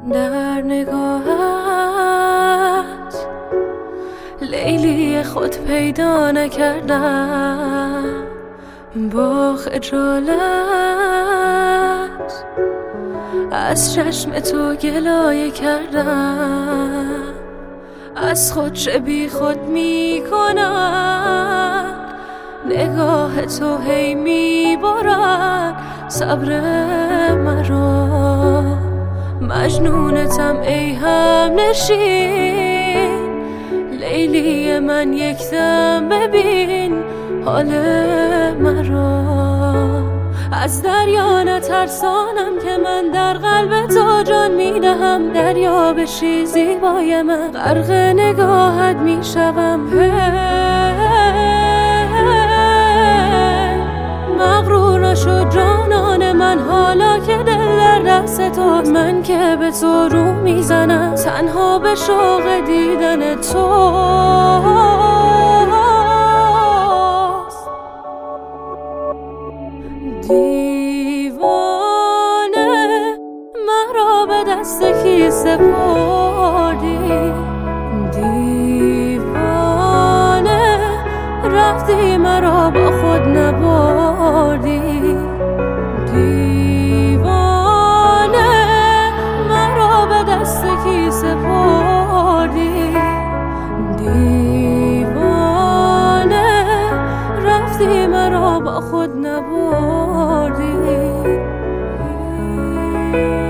در نگاهت لیلی خود پیدا نکردم، با خجالت از چشم تو گلایه کردم. از خود چه بی خود می کنم، نگاه تو هی می برد صبر مرا. مجنونتم ای هم نشین، لیلی من یک دم ببین حال مرا. از دریا نترسانم که من در قلب تو جان میدهم. دریا بشی زیبای من، غرق نگاهت میشوم. مغرور نشد جانان من حالا که دل در دست تو. من که به تو رو میزنم تنها به شوق دیدن تو. دیوانه مرا به دست کی سپردی؟ دیوانه رفتی مرا با خود نبردی. دیوانه مرا به دست کی سپردی؟ دیوانه رفتی مرا با خود نبردی.